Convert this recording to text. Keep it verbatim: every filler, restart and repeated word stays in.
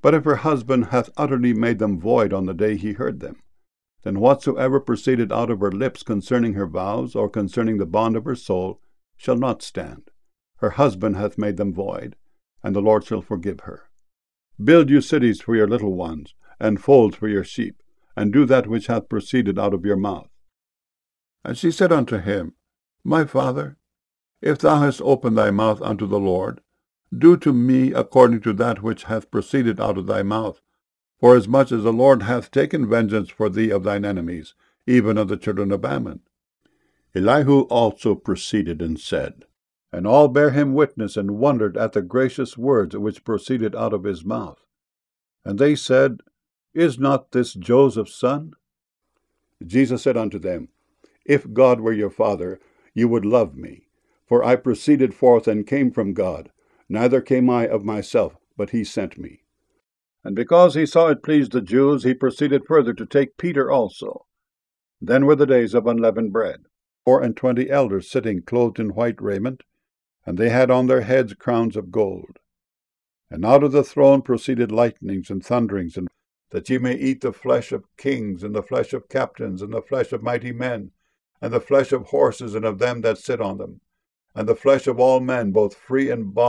But if her husband hath utterly made them void on the day he heard them, then whatsoever proceeded out of her lips concerning her vows, or concerning the bond of her soul, shall not stand. Her husband hath made them void, and the Lord shall forgive her. Build you cities for your little ones, and folds for your sheep, and do that which hath proceeded out of your mouth. And she said unto him, My father, if thou hast opened thy mouth unto the Lord, do to me according to that which hath proceeded out of thy mouth, forasmuch as the Lord hath taken vengeance for thee of thine enemies, even of the children of Ammon. Elihu also proceeded and said, and all bare him witness, and wondered at the gracious words which proceeded out of his mouth. And they said, Is not this Joseph's son? Jesus said unto them, If God were your father, you would love me, for I proceeded forth and came from God, neither came I of myself, but he sent me. And because he saw it pleased the Jews, he proceeded further to take Peter also. Then were the days of unleavened bread, four and twenty elders sitting clothed in white raiment, and they had on their heads crowns of gold. And out of the throne proceeded lightnings and thunderings, and that ye may eat the flesh of kings, and the flesh of captains, and the flesh of mighty men, and the flesh of horses, and of them that sit on them, and the flesh of all men, both free and bond,